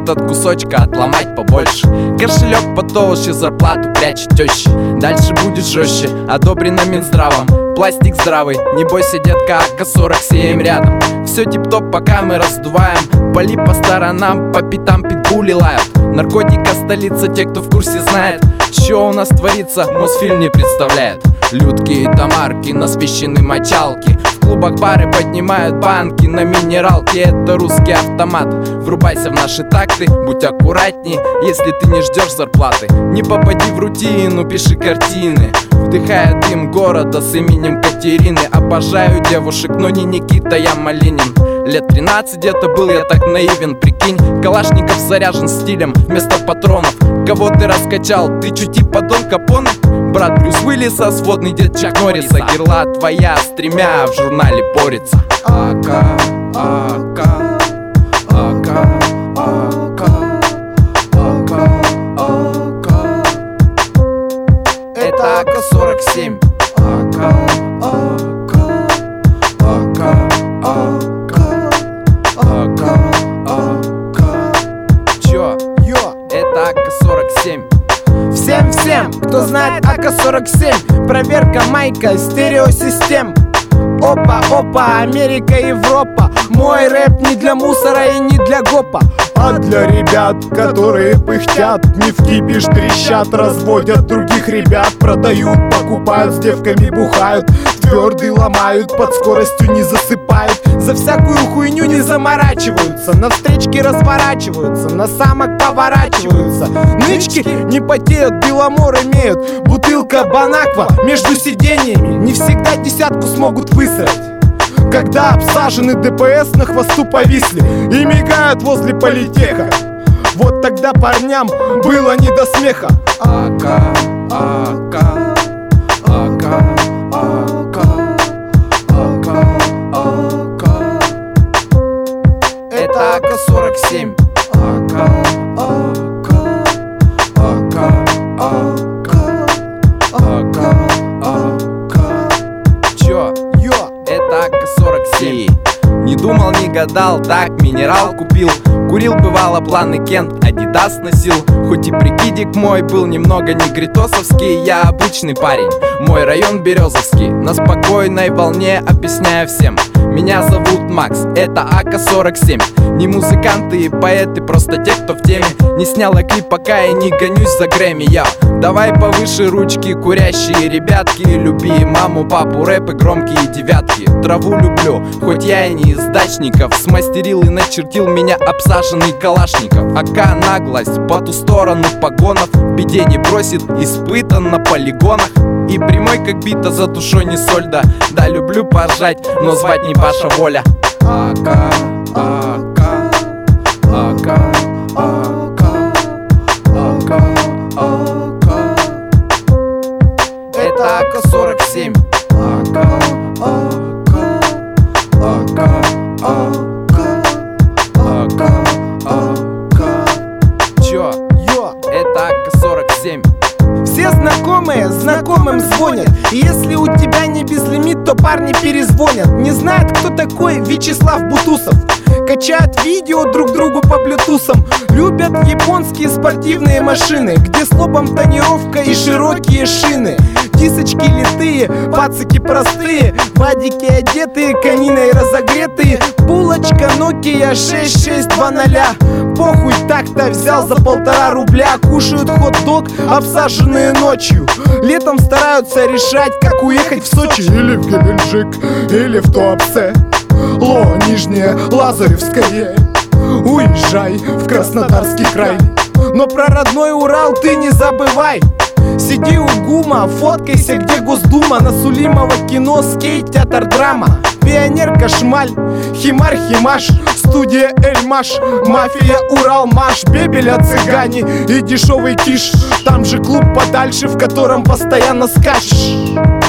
хочет от кусочка отломать побольше. Кошелек потолще, зарплату прячет теща. Дальше будет жестче, одобрено Минздравом. Пластик здравый, не бойся, детка, АК-47 рядом. Все тип-топ, пока мы раздуваем. Пали по сторонам, по пятам питбули лают. Наркотика столица, те, кто в курсе, знает, что у нас творится, Мосфильм не представляет. Людки и тамарки, насыщенные мочалки. В клубах бары поднимают банки на минералке. Это русский автомат, врубайся в наши такты. Будь аккуратней, если ты не ждешь зарплаты. Не попади в рутину, пиши картины. Вдыхая дым города с именем Катерины. Обожаю девушек, но не Никита, я Малинин. Лет 13 где-то был я так наивен, прикинь. Калашников заряжен стилем вместо патронов. Кого ты раскачал, ты чуть типа Дон Капоне? Брат Брюс Уиллиса, сводный дед Чак Норриса. Герла твоя с тремя в журнале борется. АК, АК, АК, АК, АК, АК. Это АК-47. АК, АК, АК, АК, АК, АК. Чё? Это АК-47. Всем, кто знает АК-47, проверка майка, стереосистем. Опа, Америка, Европа. Мой рэп не для мусора и не для гопа, а для ребят, которые пыхтят, не в кипиш трещат, разводят других ребят, продают, покупают, с девками бухают, твердый ломают, под скоростью не засыпают, за всякую хуйню не заморачиваются, на встречке разворачиваются, на самок поворачиваются. Нычки не потеют, беломор имеют, бутылка Бонаква между сидениями, не всегда десятку смогут высрать. Когда обсажены ДПС на хвосту повисли и мигают возле политеха, вот тогда парням было не до смеха. АК, АК, АК, АК, АК, АК. Это АК-47. АК, АК, АК, АК, АК, АК. Чё? Это АК-47. Не думал, не гадал, так минерал купил. Курил, бывало, планы Кент, Адидас носил. Хоть и прикидик мой был немного негритосовский, я обычный парень, мой район Березовский. На спокойной волне объясняю всем: меня зовут Макс, это АК-47. Не музыканты и поэты, просто те, кто в теме. Не снял я клип, пока я не гонюсь за Грэмми, я. Давай повыше ручки, курящие ребятки. Люби маму, папу, рэп и громкие девятки. Траву люблю, хоть я и не из дачников. Смастерил и начертил меня обсаженный Калашников. АК наглость, по ту сторону погонов. В беде не бросит, испытан на полигонах. И прямой как бита, за душой не соль, да. Да, люблю поржать, но звать не ваша воля. АК, АК, АК, АК, АК, АК. Это АК-47. АК, АК, АК, АК, АК, АК. Чё? Это АК-47. Все знакомые знакомым звонят, и если у тебя не безлимит, то парни перезвонят. Не знают, кто такой Вячеслав Бутусов. Качают видео друг другу по блютусам. Любят японские спортивные машины, где с лобом тонировка и широкие шины. Дисочки литые, пацики простые, вадики одетые, кониной разогретые. Булочка Nokia 6620. Похуй, так-то взял за 1,5 рубля. Кушают хот-дог, обсаженные ночью. Летом стараются решать, как уехать в Сочи или в Геленджик, или в Туапсе. Нижнее, Лазаревское. Уезжай в Краснодарский край. Но про родной Урал ты не забывай. Сиди у ГУМа, фоткайся, где Госдума. На Сулимова кино, скейт, театр, драма. Пионерка, Шмаль, Химар, Химаш, студия Эльмаш, мафия, Урал, Маш, Бебеля, цыгане и дешевый киш. Там же клуб подальше, в котором постоянно скачешь.